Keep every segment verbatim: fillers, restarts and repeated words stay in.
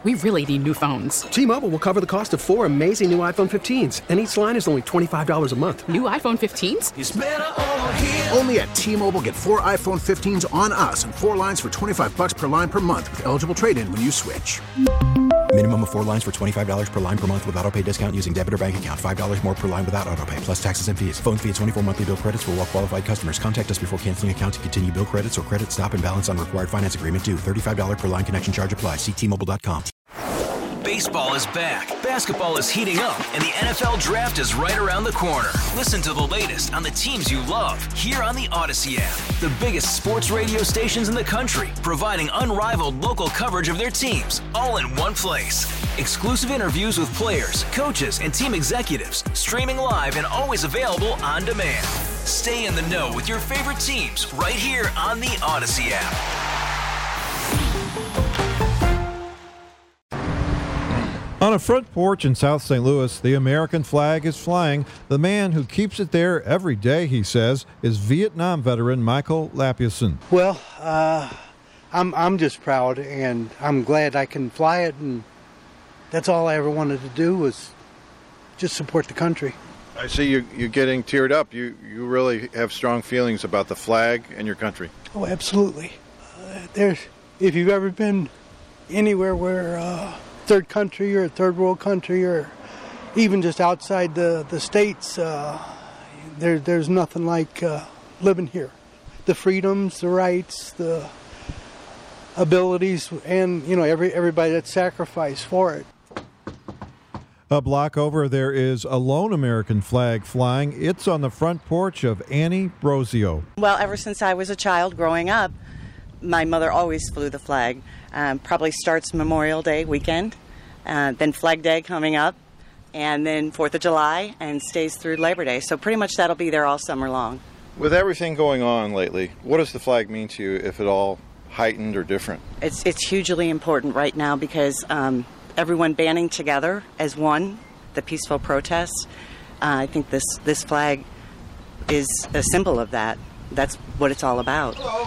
We really need new phones. T-Mobile will cover the cost of four amazing new iPhone fifteens, and each line is only twenty-five dollars a month. New iPhone fifteens? It's better over here. Only at T-Mobile, get four iPhone fifteens on us and four lines for twenty-five dollars per line per month with eligible trade-in when you switch. Minimum of four lines for twenty-five dollars per line per month with autopay discount using debit or bank account. five dollars more per line without autopay, plus taxes and fees. Phone fee at twenty-four monthly bill credits for well-qualified customers. Contact us before canceling account to continue bill credits or credit stop and balance on required finance agreement due. thirty-five dollars per line connection charge applies. See T Mobile dot com. Baseball is back, basketball is heating up, and the N F L Draft is right around the corner. Listen to the latest on the teams you love here on the Odyssey app. The biggest sports radio stations in the country, providing unrivaled local coverage of their teams, all in one place. Exclusive interviews with players, coaches, and team executives, streaming live and always available on demand. Stay in the know with your favorite teams right here on the Odyssey app. On a front porch in South Saint Louis, the American flag is flying. The man who keeps it there every day, he says, is Vietnam veteran Michael Lapiusen. Well, uh, I'm I'm just proud, and I'm glad I can fly it, and that's all I ever wanted to do was just support the country. I see you you getting teared up. You you really have strong feelings about the flag and your country. Oh, absolutely. Uh, there's if you've ever been anywhere where. Uh, third country or a third world country or even just outside the, the states, uh, there, there's nothing like uh, living here. The freedoms, the rights, the abilities, and, you know, every everybody that sacrificed for it. A block over, there is a lone American flag flying. It's on the front porch of Annie Brosio. Well, ever since I was a child growing up, my mother always flew the flag. Um, probably starts Memorial Day weekend, uh, then Flag Day coming up, and then fourth of July, and stays through Labor Day. So pretty much that'll be there all summer long. With everything going on lately, what does the flag mean to you, if at all heightened or different? It's it's hugely important right now because um, everyone banding together as one, the peaceful protests. Uh, I think this, this flag is a symbol of that. That's what it's all about. Hello.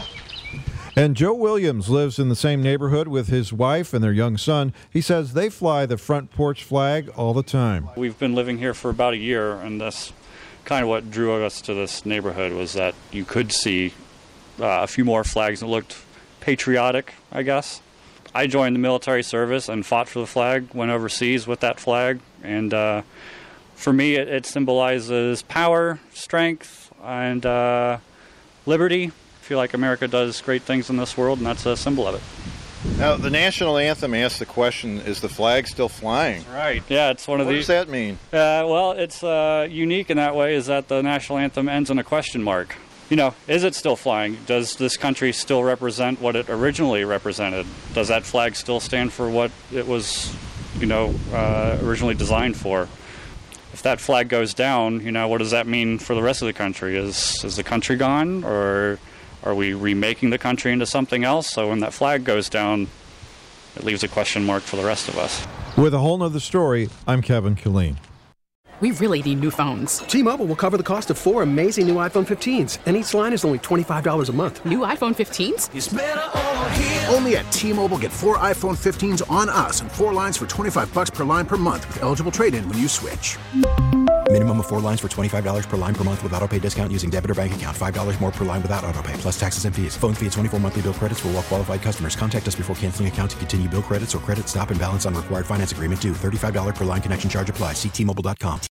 And Joe Williams lives in the same neighborhood with his wife and their young son. He says they fly the front porch flag all the time. We've been living here for about a year, and that's kind of what drew us to this neighborhood, was that you could see uh, a few more flags that looked patriotic, I guess. I joined the military service and fought for the flag, went overseas with that flag, and uh, for me it, it symbolizes power, strength, and uh, liberty. I feel like America does great things in this world, and that's a symbol of it. Now, the national anthem asks the question, is the flag still flying? Right. Yeah, it's one of what these. What does that mean? Uh, well, it's uh, unique in that way, is that the national anthem ends in a question mark. You know, is it still flying? Does this country still represent what it originally represented? Does that flag still stand for what it was, you know, uh, originally designed for? If that flag goes down, you know, what does that mean for the rest of the country? Is is the country gone, or are we remaking the country into something else? So when that flag goes down, it leaves a question mark for the rest of us. With a whole nother story, I'm Kevin Killeen. We really need new phones. T-Mobile will cover the cost of four amazing new iPhone fifteens, and each line is only twenty-five dollars a month. New iPhone fifteens? It's better over here. Only at T-Mobile, get four iPhone fifteens on us and four lines for twenty-five dollars per line per month with eligible trade-in when you switch. Minimum of four lines for twenty-five dollars per line per month with autopay discount using debit or bank account. five dollars more per line without autopay, plus taxes and fees. Phone fee at twenty-four monthly bill credits for well-qualified customers. Contact us before canceling account to continue bill credits or credit stop and balance on required finance agreement due. thirty-five dollars per line connection charge applies. See T Mobile dot com.